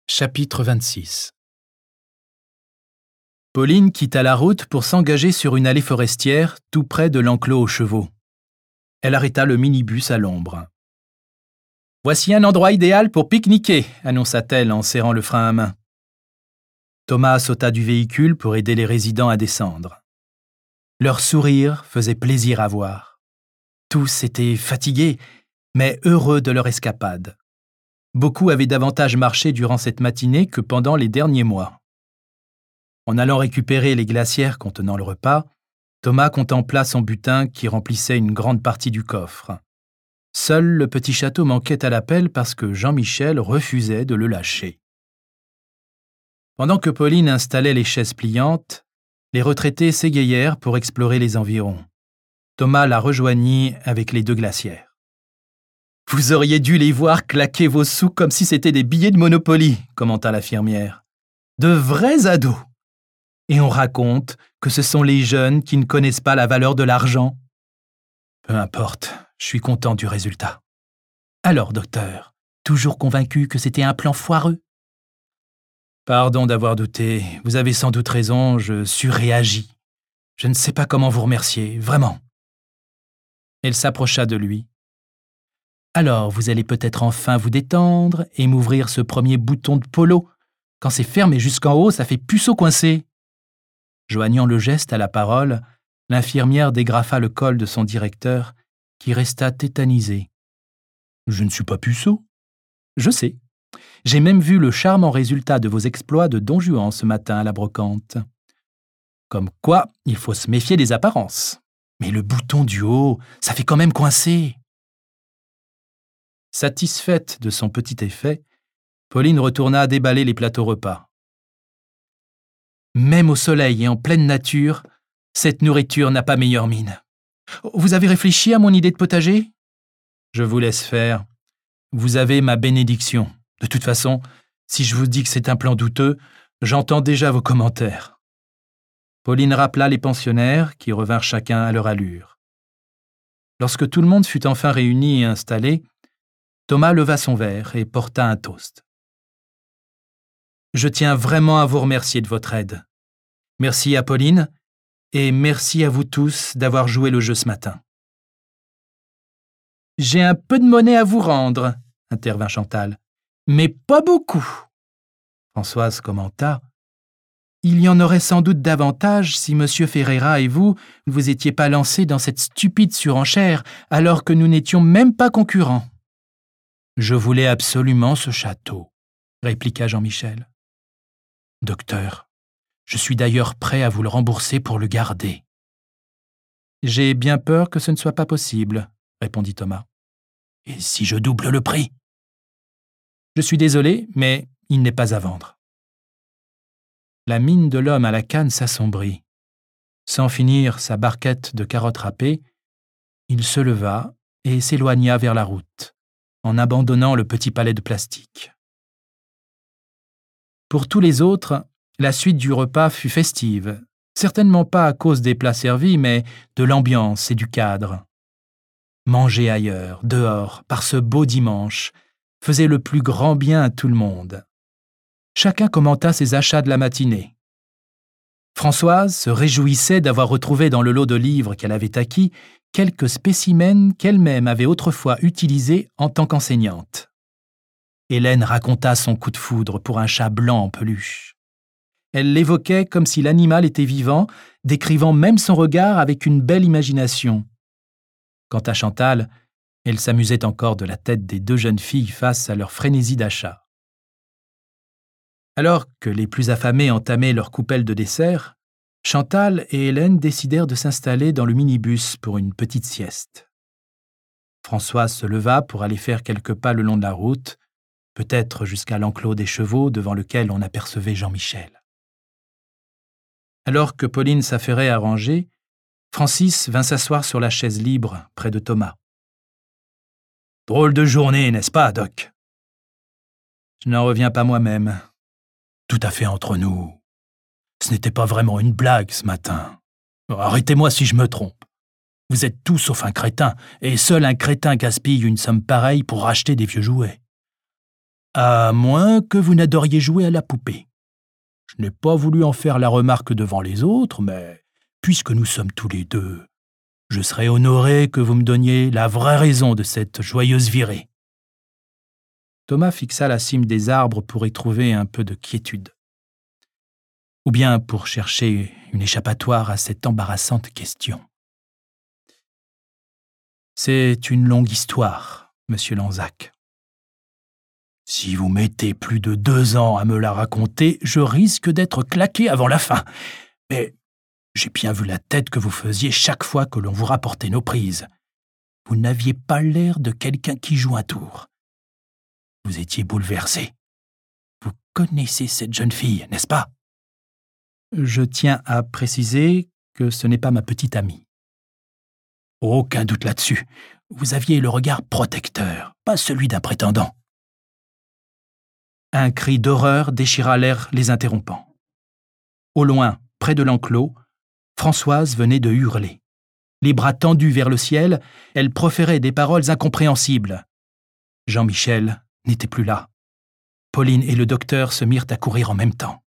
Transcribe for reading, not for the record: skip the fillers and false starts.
Chapitre 26. Pauline quitta la route pour s'engager sur une allée forestière tout près de l'enclos aux chevaux. Elle arrêta le minibus à l'ombre. « Voici un endroit idéal pour pique-niquer », annonça-t-elle en serrant le frein à main. Thomas sauta du véhicule pour aider les résidents à descendre. Leur sourire faisait plaisir à voir. Tous étaient fatigués, mais heureux de leur escapade. Beaucoup avaient davantage marché durant cette matinée que pendant les derniers mois. En allant récupérer les glacières contenant le repas, Thomas contempla son butin qui remplissait une grande partie du coffre. Seul le petit château manquait à l'appel parce que Jean-Michel refusait de le lâcher. Pendant que Pauline installait les chaises pliantes, les retraités s'égayèrent pour explorer les environs. Thomas la rejoignit avec les 2 glacières. « Vous auriez dû les voir claquer vos sous comme si c'était des billets de Monopoly », commenta l'infirmière. « De vrais ados. Et on raconte que ce sont les jeunes qui ne connaissent pas la valeur de l'argent. Peu importe, je suis content du résultat. Alors, docteur, toujours convaincu que c'était un plan foireux ? Pardon d'avoir douté, vous avez sans doute raison, je surréagis. Je ne sais pas comment vous remercier, vraiment. » Elle s'approcha de lui. Alors, vous allez peut-être enfin vous détendre et m'ouvrir ce premier bouton de polo. Quand c'est fermé jusqu'en haut, ça fait puceau coincé. Joignant le geste à la parole, l'infirmière dégrafa le col de son directeur, qui resta tétanisé. « Je ne suis pas puceau. »« Je sais. J'ai même vu le charmant résultat de vos exploits de Don Juan ce matin à la brocante. Comme quoi, il faut se méfier des apparences. Mais le bouton du haut, ça fait quand même coincer. » Satisfaite de son petit effet, Pauline retourna déballer les plateaux repas. Même au soleil et en pleine nature, cette nourriture n'a pas meilleure mine. Vous avez réfléchi à mon idée de potager ? Je vous laisse faire. Vous avez ma bénédiction. De toute façon, si je vous dis que c'est un plan douteux, j'entends déjà vos commentaires. Pauline rappela les pensionnaires qui revinrent chacun à leur allure. Lorsque tout le monde fut enfin réuni et installé, Thomas leva son verre et porta un toast. « Je tiens vraiment à vous remercier de votre aide. Merci à Pauline et merci à vous tous d'avoir joué le jeu ce matin. »« J'ai un peu de monnaie à vous rendre, » intervint Chantal. « Mais pas beaucoup. » Françoise commenta. « Il y en aurait sans doute davantage si M. Ferreira et vous ne vous étiez pas lancés dans cette stupide surenchère alors que nous n'étions même pas concurrents. » « Je voulais absolument ce château, » répliqua Jean-Michel. « Docteur, je suis d'ailleurs prêt à vous le rembourser pour le garder. »« J'ai bien peur que ce ne soit pas possible, » répondit Thomas. « Et si je double le prix ? » ?»« Je suis désolé, mais il n'est pas à vendre. » La mine de l'homme à la canne s'assombrit. Sans finir sa barquette de carottes râpées, il se leva et s'éloigna vers la route, en abandonnant le petit palais de plastique. Pour tous les autres, la suite du repas fut festive, certainement pas à cause des plats servis, mais de l'ambiance et du cadre. Manger ailleurs, dehors, par ce beau dimanche, faisait le plus grand bien à tout le monde. Chacun commenta ses achats de la matinée. Françoise se réjouissait d'avoir retrouvé dans le lot de livres qu'elle avait acquis quelques spécimens qu'elle-même avait autrefois utilisés en tant qu'enseignante. Hélène raconta son coup de foudre pour un chat blanc en peluche. Elle l'évoquait comme si l'animal était vivant, décrivant même son regard avec une belle imagination. Quant à Chantal, elle s'amusait encore de la tête des 2 jeunes filles face à leur frénésie d'achat. Alors que les plus affamés entamaient leur coupelle de dessert, Chantal et Hélène décidèrent de s'installer dans le minibus pour une petite sieste. Françoise se leva pour aller faire quelques pas le long de la route, peut-être jusqu'à l'enclos des chevaux devant lequel on apercevait Jean-Michel. Alors que Pauline s'affairait à ranger, Francis vint s'asseoir sur la chaise libre près de Thomas. « Drôle de journée, n'est-ce pas, Doc ? » Je n'en reviens pas moi-même. Tout à fait entre nous. Ce n'était pas vraiment une blague ce matin. Arrêtez-moi si je me trompe. Vous êtes tout sauf un crétin, et seul un crétin gaspille une somme pareille pour racheter des vieux jouets. À moins que vous n'adoriez jouer à la poupée. Je n'ai pas voulu en faire la remarque devant les autres, mais puisque nous sommes tous les deux, je serais honoré que vous me donniez la vraie raison de cette joyeuse virée. » Thomas fixa la cime des arbres pour y trouver un peu de quiétude. Ou bien pour chercher une échappatoire à cette embarrassante question. « C'est une longue histoire, monsieur Lanzac. Si vous mettez plus de 2 ans à me la raconter, je risque d'être claqué avant la fin. Mais j'ai bien vu la tête que vous faisiez chaque fois que l'on vous rapportait nos prises. Vous n'aviez pas l'air de quelqu'un qui joue un tour. Vous étiez bouleversé. Vous connaissez cette jeune fille, n'est-ce pas ? » Je tiens à préciser que ce n'est pas ma petite amie. Aucun doute là-dessus. Vous aviez le regard protecteur, pas celui d'un prétendant. Un cri d'horreur déchira l'air les interrompant. Au loin, près de l'enclos, Françoise venait de hurler. Les bras tendus vers le ciel, elle proférait des paroles incompréhensibles. Jean-Michel n'était plus là. Pauline et le docteur se mirent à courir en même temps.